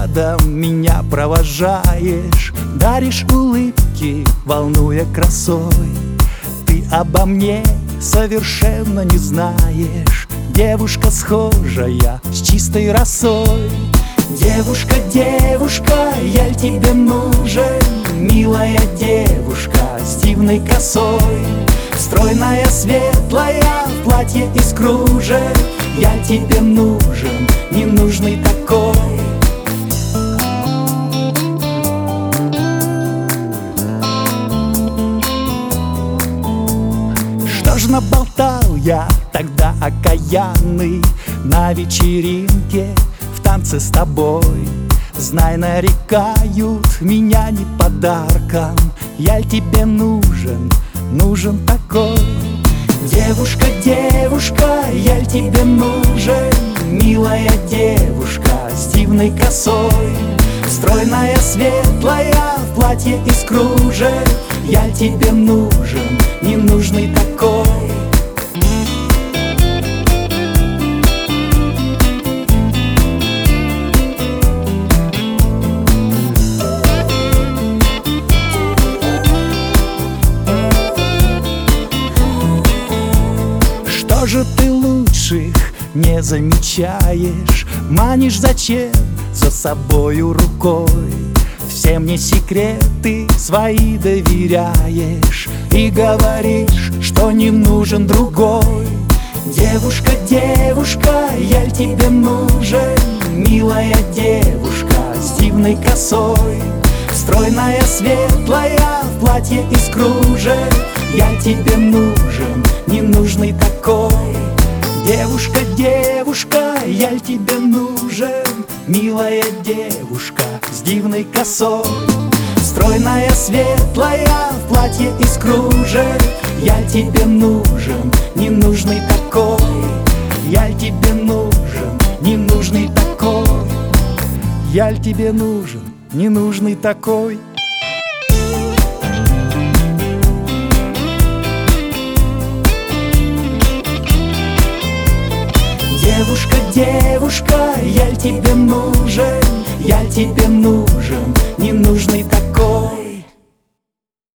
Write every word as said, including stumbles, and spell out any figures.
взглядом меня провожаешь, даришь улыбки, волнуя красой. Ты обо мне совершенно не знаешь, девушка схожая с чистой росой. Девушка, девушка, я ль тебе нужен? Милая девушка с дивной косой, стройная, светлая, в платье из кружев. Я ль тебе нужен, ненужный такой? Что ж наболтал я тогда окаянный на вечеринке в танце с тобой? Знай, нарекают меня не подарком. Я ль тебе нужен, нужен такой? Девушка, девушка, я ль тебе нужен? Милая девушка с дивной косой, стройная, светлая, в платье из кружев. Я ль тебе нужен, ненужный такой? Что же ты лучших не замечаешь? Манишь зачем за собою рукой? Все мне секреты свои доверяешь и говоришь, что не нужен другой. Девушка, девушка, я ль тебе нужен? Милая девушка с дивной косой, стройная, светлая, в платье из кружев. Я ль тебе нужен, ненужный такой? Девушка, девушка, я ль тебе нужен? Милая девушка с дивной косой, стройная, светлая, в платье из кружев. Я ль тебе нужен, ненужный такой? Я ль тебе нужен, ненужный такой? Я ль тебе нужен, ненужный такой? Девушка, девушка, я ль тебе нужен? Я ль тебе нужен, ненужный такой?